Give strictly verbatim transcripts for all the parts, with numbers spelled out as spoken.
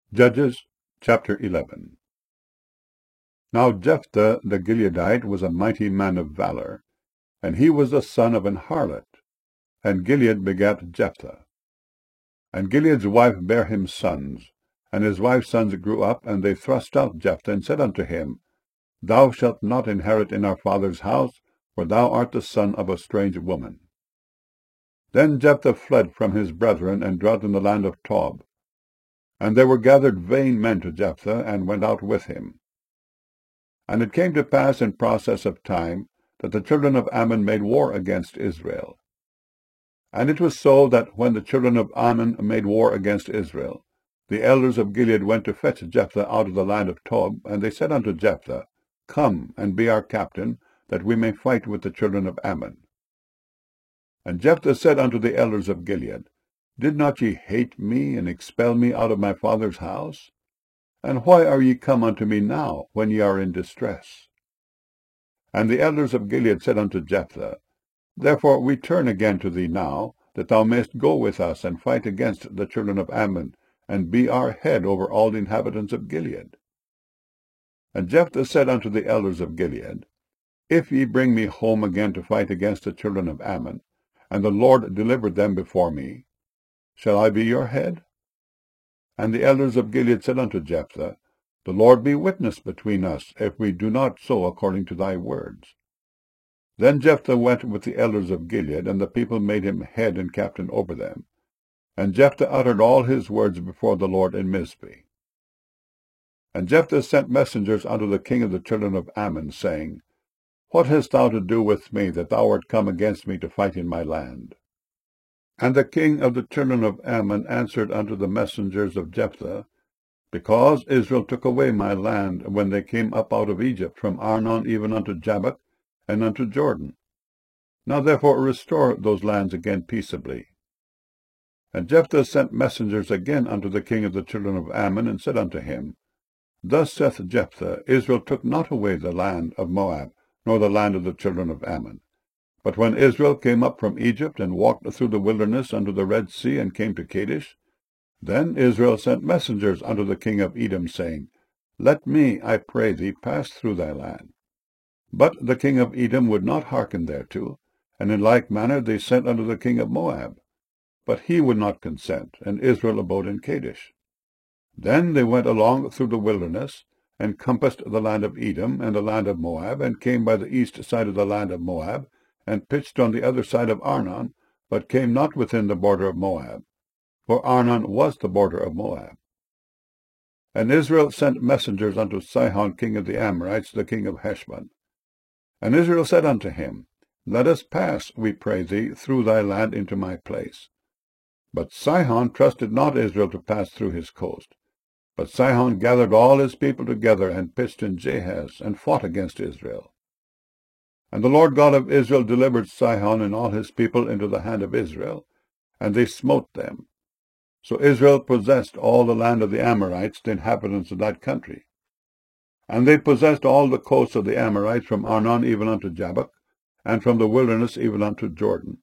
Judges chapter eleven. Now Jephthah the Gileadite was a mighty man of valor, and he was the son of an harlot, and Gilead begat Jephthah. And Gilead's wife bare him sons, and his wife's sons grew up, and they thrust out Jephthah, and said unto him, Thou shalt not inherit in our father's house, for thou art the son of a strange woman. Then Jephthah fled from his brethren, and dwelt in the land of Tob. And there were gathered vain men to Jephthah, and went out with him. And it came to pass in process of time, that the children of Ammon made war against Israel. And it was so that when the children of Ammon made war against Israel, the elders of Gilead went to fetch Jephthah out of the land of Tob, and they said unto Jephthah, Come, and be our captain, that we may fight with the children of Ammon. And Jephthah said unto the elders of Gilead, Did not ye hate me, and expel me out of my father's house? And why are ye come unto me now, when ye are in distress? And the elders of Gilead said unto Jephthah, Therefore we turn again to thee now, that thou mayest go with us, and fight against the children of Ammon, and be our head over all the inhabitants of Gilead. And Jephthah said unto the elders of Gilead, If ye bring me home again to fight against the children of Ammon, and the Lord deliver them before me, shall I be your head? And the elders of Gilead said unto Jephthah, The Lord be witness between us, if we do not so according to thy words. Then Jephthah went with the elders of Gilead, and the people made him head and captain over them. And Jephthah uttered all his words before the Lord in Mizpeh. And Jephthah sent messengers unto the king of the children of Ammon, saying, What hast thou to do with me, that thou art come against me to fight in my land? And the king of the children of Ammon answered unto the messengers of Jephthah, Because Israel took away my land when they came up out of Egypt, from Arnon even unto Jabbok, and unto Jordan. Now therefore restore those lands again peaceably. And Jephthah sent messengers again unto the king of the children of Ammon, and said unto him, Thus saith Jephthah, Israel took not away the land of Moab, nor the land of the children of Ammon. But when Israel came up from Egypt, and walked through the wilderness unto the Red Sea, and came to Kadesh, then Israel sent messengers unto the king of Edom, saying, Let me, I pray thee, pass through thy land. But the king of Edom would not hearken thereto, and in like manner they sent unto the king of Moab. But he would not consent, and Israel abode in Kadesh. Then they went along through the wilderness, and compassed the land of Edom, and the land of Moab, and came by the east side of the land of Moab, and pitched on the other side of Arnon, but came not within the border of Moab, for Arnon was the border of Moab. And Israel sent messengers unto Sihon king of the Amorites, the king of Heshbon. And Israel said unto him, Let us pass, we pray thee, through thy land into my place. But Sihon trusted not Israel to pass through his coast. But Sihon gathered all his people together, and pitched in Jahaz, and fought against Israel. And the Lord God of Israel delivered Sihon and all his people into the hand of Israel, and they smote them. So Israel possessed all the land of the Amorites, the inhabitants of that country. And they possessed all the coasts of the Amorites, from Arnon even unto Jabbok, and from the wilderness even unto Jordan.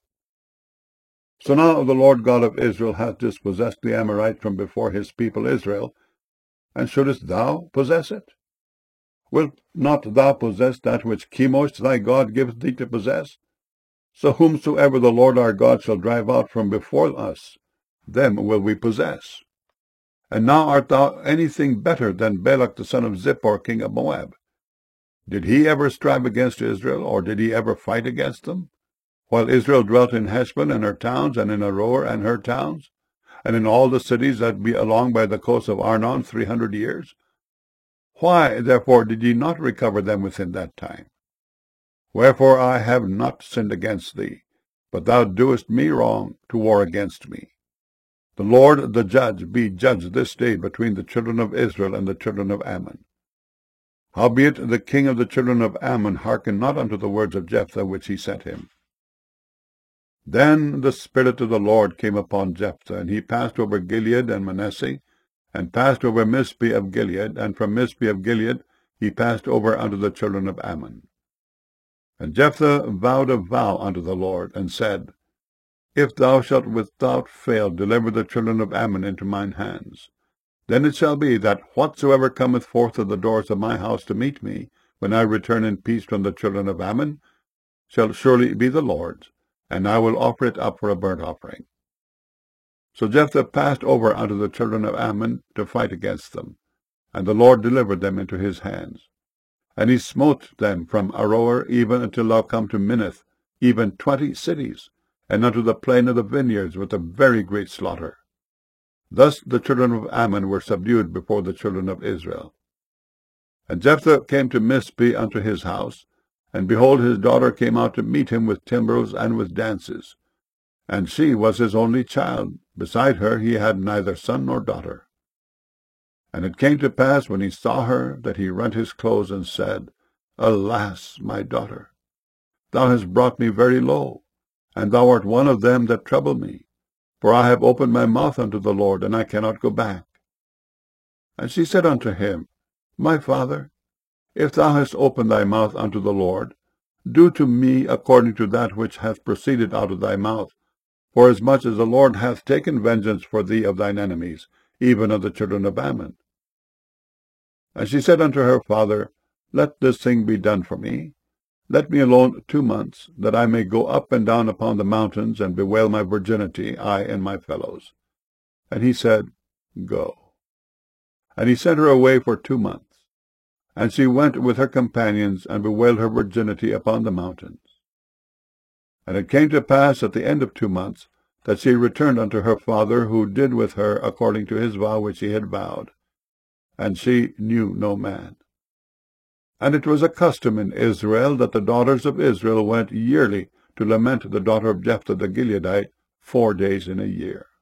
So now the Lord God of Israel hath dispossessed the Amorites from before his people Israel, and shouldest thou possess it? Wilt not thou possess that which Chemosh thy God giveth thee to possess? So whomsoever the Lord our God shall drive out from before us, them will we possess. And now art thou anything better than Balak the son of Zippor, king of Moab? Did he ever strive against Israel, or did he ever fight against them, while Israel dwelt in Heshbon and her towns, and in Aroer and her towns, and in all the cities that be along by the coast of Arnon three hundred years? Why, therefore, did ye not recover them within that time? Wherefore I have not sinned against thee, but thou doest me wrong to war against me. The Lord the judge be judge this day between the children of Israel and the children of Ammon. Howbeit the king of the children of Ammon hearkened not unto the words of Jephthah which he sent him. Then the Spirit of the Lord came upon Jephthah, and he passed over Gilead and Manasseh, and passed over Mizpeh of Gilead, and from Mizpeh of Gilead he passed over unto the children of Ammon. And Jephthah vowed a vow unto the Lord, and said, If thou shalt without fail deliver the children of Ammon into mine hands, Then it shall be that whatsoever cometh forth of the doors of my house to meet me, when I return in peace from the children of Ammon, shall surely be the Lord's, and I will offer it up for a burnt offering. So Jephthah passed over unto the children of Ammon to fight against them, and the Lord delivered them into his hands. And he smote them from Aroer even until thou come to Minnith, even twenty cities, and unto the plain of the vineyards with a very great slaughter. Thus the children of Ammon were subdued before the children of Israel. And Jephthah came to Mizpeh unto his house, and behold, his daughter came out to meet him with timbrels and with dances. And she was his only child. Beside her he had neither son nor daughter. And it came to pass, when he saw her, that he rent his clothes, and said, Alas, my daughter! Thou hast brought me very low, and thou art one of them that trouble me. For I have opened my mouth unto the Lord, and I cannot go back. And she said unto him, My father, if thou hast opened thy mouth unto the Lord, do to me according to that which hath proceeded out of thy mouth, forasmuch as the Lord hath taken vengeance for thee of thine enemies, even of the children of Ammon. And she said unto her father, Let this thing be done for me. Let me alone two months, that I may go up and down upon the mountains, and bewail my virginity, I and my fellows. And he said, Go. And he sent her away for two months. And she went with her companions, and bewailed her virginity upon the mountains. And it came to pass at the end of two months, that she returned unto her father, who did with her according to his vow which he had vowed. And she knew no man. And it was a custom in Israel that the daughters of Israel went yearly to lament the daughter of Jephthah the Gileadite four days in a year.